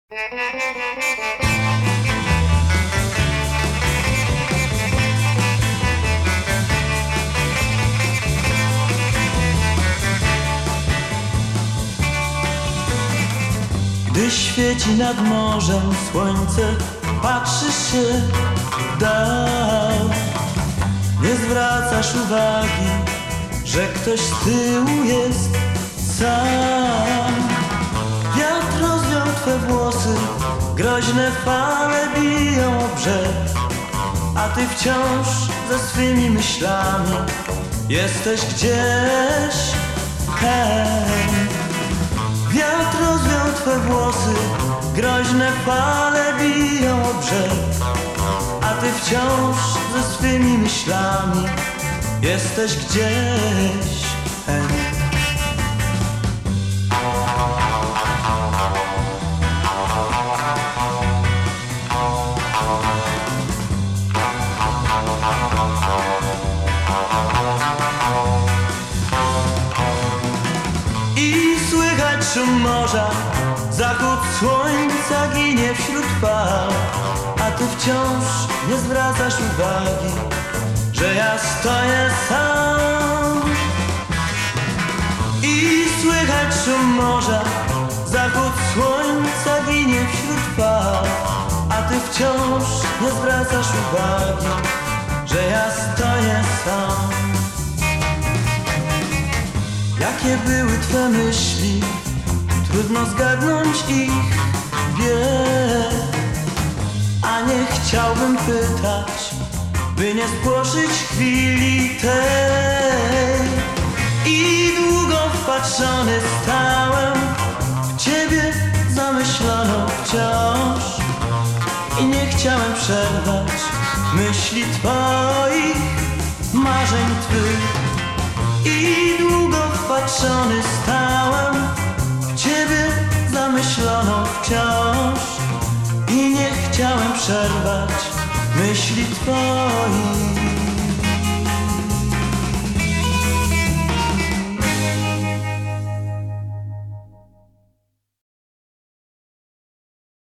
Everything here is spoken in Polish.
Gdy świeci nad morzem słońce, patrzysz się w dal. Nie zwracasz uwagi, że ktoś z tyłu jest sam. Wiatr rozwiał twe włosy, groźne fale biją o brzeg, a ty wciąż ze swymi myślami jesteś gdzieś. Hej. Wiatr rozwiał twe włosy, groźne fale biją o brzeg, a ty wciąż ze swymi myślami jesteś gdzieś. I słychać szum morza, zachód słońca ginie wśród fal, a ty wciąż nie zwracasz uwagi, że ja stoję sam. I słychać szum morza, zachód słońca ginie wśród fal, a ty wciąż nie zwracasz uwagi, że ja stoję sam. Jakie były twe myśli, trudno zgadnąć ich bieg. A nie chciałbym pytać, by nie spłoszyć chwili tej. I długo wpatrzony stałem w ciebie zamyśloną wciąż, i nie chciałem przerwać myśli twoich, marzeń twych. I długo wpatrzony stałem w ciebie zamyśloną wciąż, i nie chciałem przerwać myśli twoich.